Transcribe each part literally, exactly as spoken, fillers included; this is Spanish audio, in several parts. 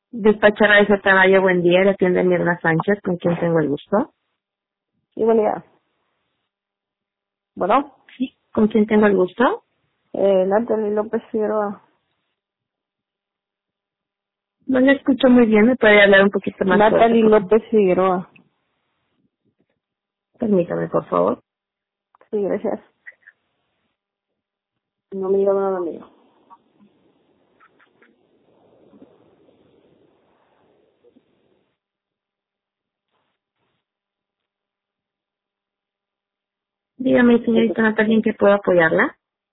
Despachar a ese caballo, buen día, le atiende Mirna Sánchez, con quien tengo el gusto. Sí, buen día. Bueno, Sí. ¿Con quién tengo el gusto? eh, Natalie López Figueroa. No le escucho muy bien, ¿me puede hablar un poquito más fuerte, Natalie por favor? López Figueroa. Permítame, por favor. Sí, gracias. No me diga nada mío. Dígame, señorita Natalia, ¿en qué puedo apoyarla?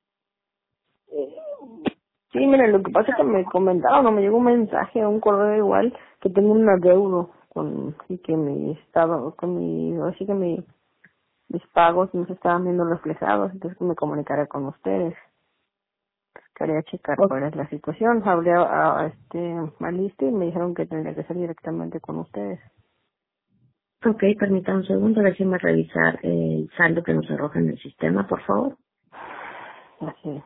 Sí, mire, lo que pasa es que me comentaron, no me llegó un mensaje, un correo igual, que tengo un adeudo con, y que mi estado, con mi, así que mi, mis pagos no se estaban viendo reflejados, entonces me comunicaré con ustedes. Quería checar O- cuál es la situación. Hablé a, a este Maliste y me dijeron que tendría que ser directamente con ustedes. ok, permítame un segundo, déjeme revisar el saldo que nos arroja en el sistema, por favor. Así.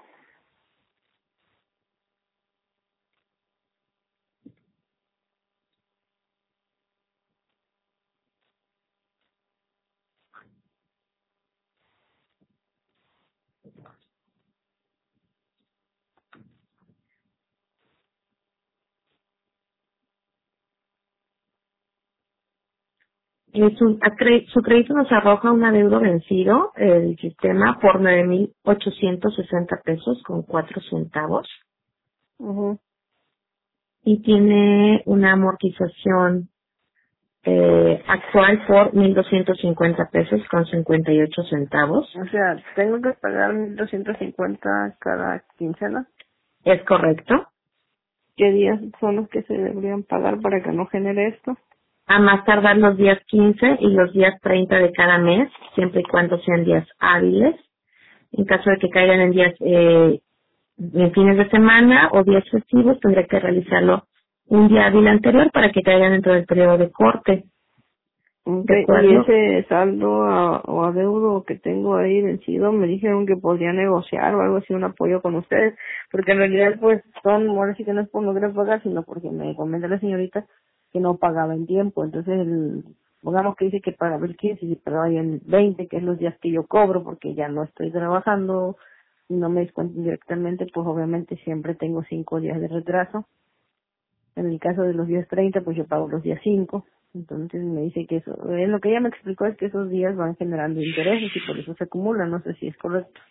Eh, su, acre- su crédito nos arroja un adeudo vencido, el sistema, por nueve mil ochocientos sesenta pesos con cuatro centavos. Mhm. Y tiene una amortización eh, actual por mil doscientos cincuenta pesos con cincuenta y ocho centavos. O sea, tengo que pagar mil doscientos cincuenta cada quincena. ¿Es correcto? ¿Qué días son los que se deberían pagar para que no genere esto? A más tardar los días quince y los días treinta de cada mes, siempre y cuando sean días hábiles. En caso de que caigan en días, eh, en fines de semana o días festivos, tendré que realizarlo un día hábil anterior para que caigan dentro del periodo de corte. ¿De Okay. Y acuerdo? ese saldo a- o adeudo que tengo ahí vencido, me dijeron que podría negociar o algo así, un apoyo con ustedes, porque en realidad pues son, ahora sí que no es por no querer pagar, sino porque me comenta la señorita que no pagaba en tiempo, entonces el, pongamos que dice que pagaba el quince y pagaba ya el veinte, que es los días que yo cobro porque ya no estoy trabajando y no me descuentan directamente, pues obviamente siempre tengo cinco días de retraso. En el caso de los días treinta, pues yo pago los días cinco. Entonces me dice que eso, eh, lo que ella me explicó es que esos días van generando intereses y por eso se acumulan. No sé si es correcto.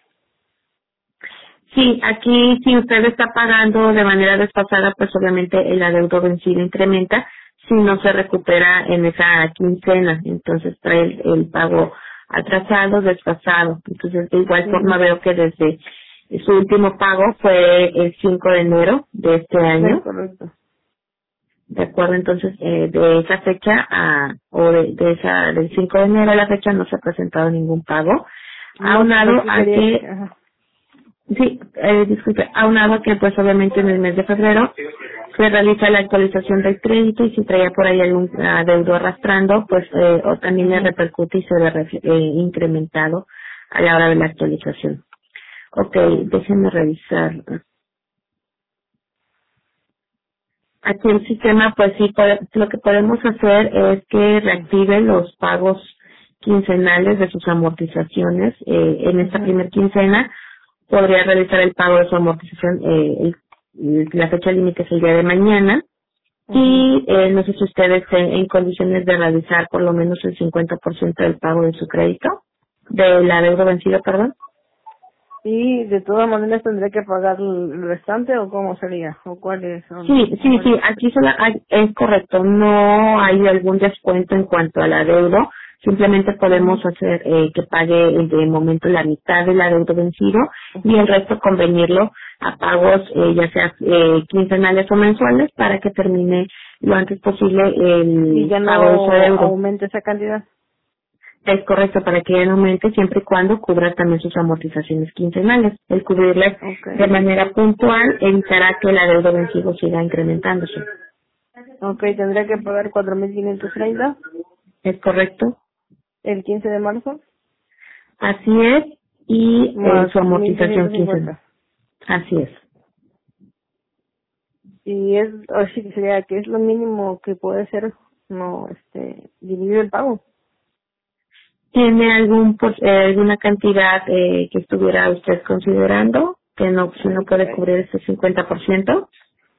Sí, aquí si usted está pagando de manera desfasada, pues obviamente el adeudo vencido incrementa si no se recupera en esa quincena. Entonces trae el, el pago atrasado, desfasado. Entonces de igual forma Mhm. veo que desde su último pago fue el cinco de enero de este Es año. correcto. De acuerdo, entonces eh, de esa fecha a, o de, de esa del cinco de enero a la fecha no se ha presentado ningún pago, No, pues aunado aquí a quería, que ajá. sí, eh, disculpe, aunado a que pues obviamente en el mes de febrero se realiza la actualización del crédito y si traía por ahí algún adeudo arrastrando, pues eh, o también le Ajá. repercute y se ve ref- eh, incrementado a la hora de la actualización. Ok, déjenme revisar. Aquí el sistema, pues sí, pode- lo que podemos hacer es que reactive los pagos quincenales de sus amortizaciones. Eh, en esta Ajá. primera quincena podría realizar el pago de su amortización, eh, el- el- la fecha límite es el día de mañana. Ajá. Y eh, no sé si ustedes estén en condiciones de realizar por lo menos el cincuenta por ciento del pago de su crédito, de la deuda vencida, perdón. Y de todas maneras tendré que pagar el restante o cómo sería o cuáles son. Sí, sí, sí, Cuál. aquí solo hay- es correcto, no hay algún descuento en cuanto al adeudo, simplemente podemos Ajá. hacer eh, que pague eh, de momento la mitad del adeudo vencido y el resto convenirlo a pagos eh, ya sea eh, quincenales o mensuales para que termine lo antes posible Y el ya pago de su no adeudo. aumente esa cantidad. Es correcto, para que ella aumente siempre y cuando cubra también sus amortizaciones quincenales. El cubrirlas de Okay. manera puntual evitará que el adeudo vencido siga incrementándose. Okay, tendría que pagar cuatro mil quinientos treinta ¿Es correcto? el quince de marzo. Así es. Y eh, Más su mil amortización trescientos quincenal. cincuenta Así es. y es, o sí que sería que es lo mínimo que puede ser, no, este, dividir el pago. ¿Tiene algún por- eh, alguna cantidad eh, que estuviera usted considerando que no, si no puede cubrir ese cincuenta por ciento?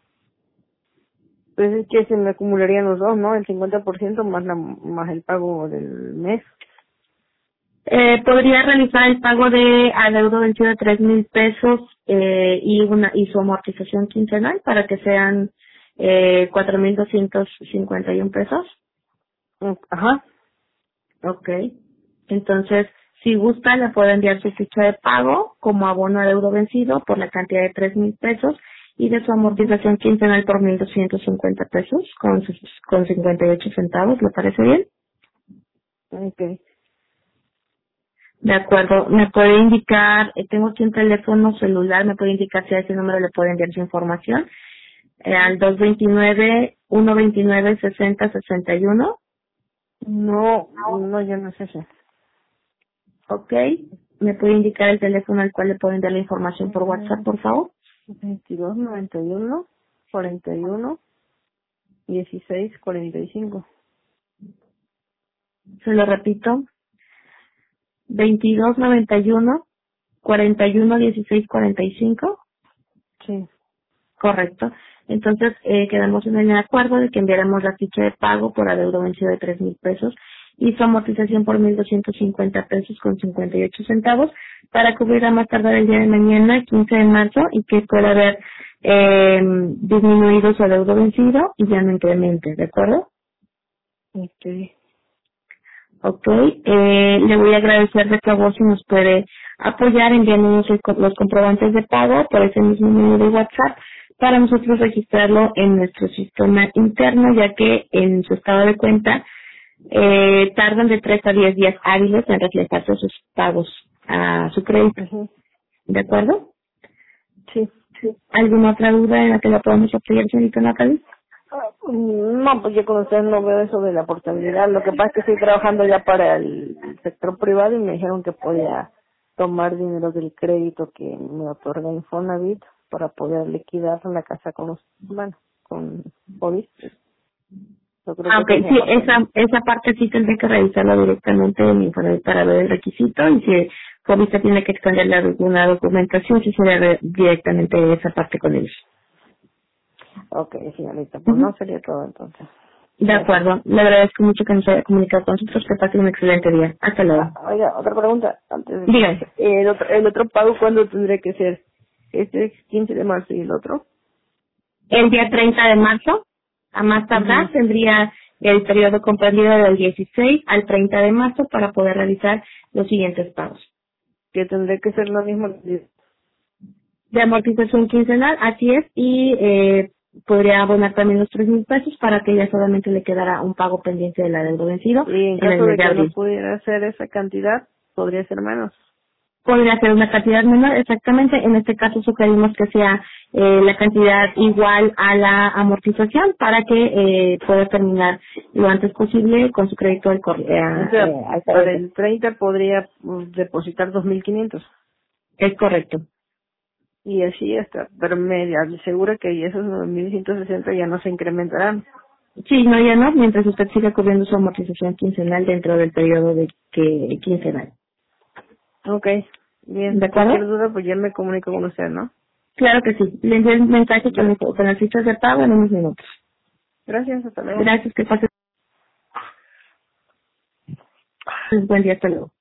Pues es que se me acumularían los dos, ¿no? El cincuenta por ciento más la, más el pago del mes. Eh, podría realizar el pago de adeudo vencido de tres mil pesos eh, y una y su amortización quincenal para que sean eh, cuatro mil doscientos cincuenta y un pesos. Mm, Ajá. Ok. Entonces, si gusta, le puedo enviar su ficha de pago como abono a adeudo vencido por la cantidad de tres mil pesos y de su amortización quincenal por mil doscientos cincuenta pesos con, sus- con cincuenta y ocho centavos. ¿Le parece bien? Okay. De acuerdo. ¿Me puede indicar, eh, tengo aquí un teléfono celular, me puede indicar si a ese número le puede enviar su información? Eh, al dos dos nueve, uno dos nueve, seis cero seis uno. No, no, yo no sé eso. Ok. ¿Me puede indicar el teléfono al cual le pueden dar la información por WhatsApp, por favor? veintidós noventa y uno cuarenta y uno dieciséis cuarenta y cinco. Se lo repito. veintidós noventa y uno, cuarenta y uno, dieciséis cuarenta y cinco. Sí. Correcto. Entonces, eh, quedamos en el acuerdo de que enviaremos la ficha de pago por adeudo vencido de tres mil pesos y su amortización por mil doscientos cincuenta pesos con cincuenta y ocho centavos para cubrir a más tardar el día de mañana, quince de marzo, y que pueda haber eh, disminuido su adeudo vencido y ya no incremente, ¿de acuerdo? Okay. Ok, eh, le voy a agradecer de favor si nos puede apoyar enviándonos el co- los comprobantes de pago por ese mismo número de WhatsApp para nosotros registrarlo en nuestro sistema interno, ya que en su estado de cuenta eh, tardan de tres a diez días hábiles en reflejarse sus pagos a su crédito. Ujú. ¿De acuerdo? Sí. ¿Alguna otra duda en la que la podamos apoyar, señorita Natalie? Ah, No, pues yo con ustedes no veo eso de la portabilidad. Lo que pasa es que estoy trabajando ya para el sector privado y me dijeron que podía tomar dinero del crédito que me otorga Infonavit para poder liquidar la casa con los, bueno, con COVID. Yo creo Ah, que ok, esa es la sí, parte. esa, esa parte sí tendré que revisarla directamente en Infonavit para ver el requisito y si Fobista tiene que extenderle alguna documentación, sí sería re- directamente esa parte con ellos. Ok, señorita, pues Ujú. no sería todo entonces. De Gracias. acuerdo, le agradezco mucho que nos haya comunicado con nosotros, que pase un excelente día. Hasta luego. Ah, oiga, otra pregunta antes de... Dígame, El otro, el otro pago, ¿cuándo tendría que ser? Este es quince de marzo y el otro. el día treinta de marzo, a más Mhm. tardar, tendría el periodo comprendido del dieciséis al treinta de marzo para poder realizar los siguientes pagos. Que tendría que ser lo mismo. De amortización quincenal, así es, y eh, podría abonar también los tres mil pesos para que ya solamente le quedara un pago pendiente del adeudo vencido Y en en el caso mes de de que no abril. pudiera hacer esa cantidad, podría ser menos. Podría ser una cantidad menor, exactamente, en este caso sugerimos que sea eh, la cantidad igual a la amortización para que eh, pueda terminar lo antes posible con su crédito al, cor- eh, O sea, eh, al para corriente. el treinta podría mm, depositar dos mil quinientos. Es correcto. Y así está. Pero me asegura que esos mil ciento sesenta ya no se incrementarán. Sí, no, ya no, mientras usted siga cubriendo su amortización quincenal dentro del periodo de que quincenal. Ok, bien. ¿De Cualquier acuerdo? duda, pues ya me comunico con usted, ¿no? Claro que sí. Le envío el mensaje con, Gra- el- con las fichas de pago en unos minutos. Gracias, hasta luego. Gracias, que pase un buen día. Hasta luego.